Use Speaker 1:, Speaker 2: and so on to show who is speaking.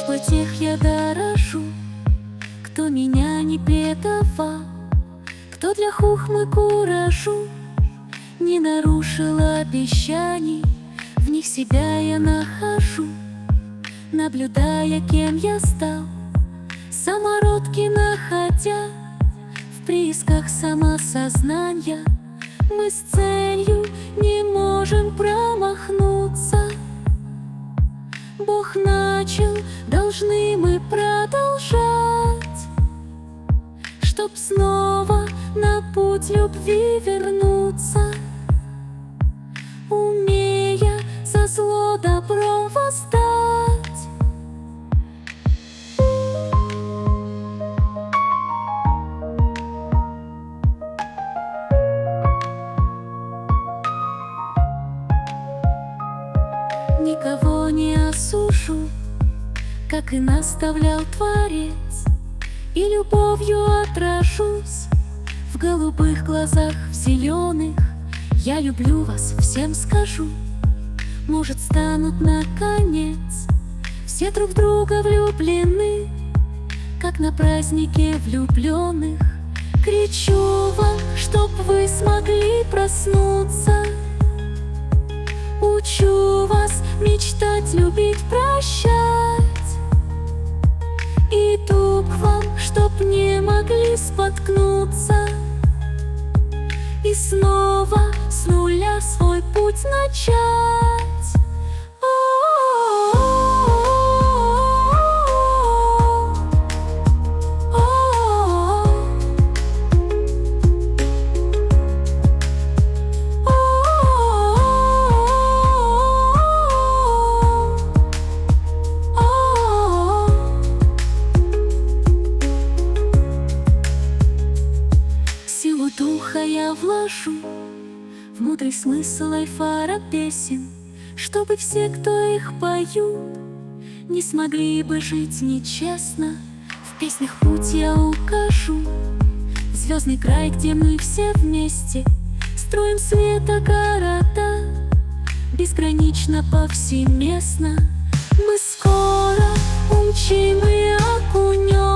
Speaker 1: Дружбой тех я дорожу, кто меня не предавал, кто для хухмы куражу не нарушил обещаний. В них себя я нахожу, наблюдая, кем я стал, самородки находя в приисках самосознания. Мы с целью не можем промахнуться. Бог начал, должны мы продолжать, чтоб снова на путь любви вернуться, умея за зло добром воздать. Никого не осужу, как и наставлял Творец, и любовью отражусь в голубых глазах, в зеленых. Я люблю вас, всем скажу. Может, станут наконец все друг в друга влюблены, как на празднике влюбленных. Кричу вам, чтоб вы смогли проснуться. Учу вас мечтать, любить, прощать. Иду к вам, чтоб не могли споткнуться и снова с нуля свой путь начать. Духа я вложу в мудрый смысл айфара песен, чтобы все, кто их поют, не смогли бы жить нечестно. В песнях путь я укажу, звездный край, где мы все вместе строим света города, безгранично повсеместно. Мы скоро умчим и окунем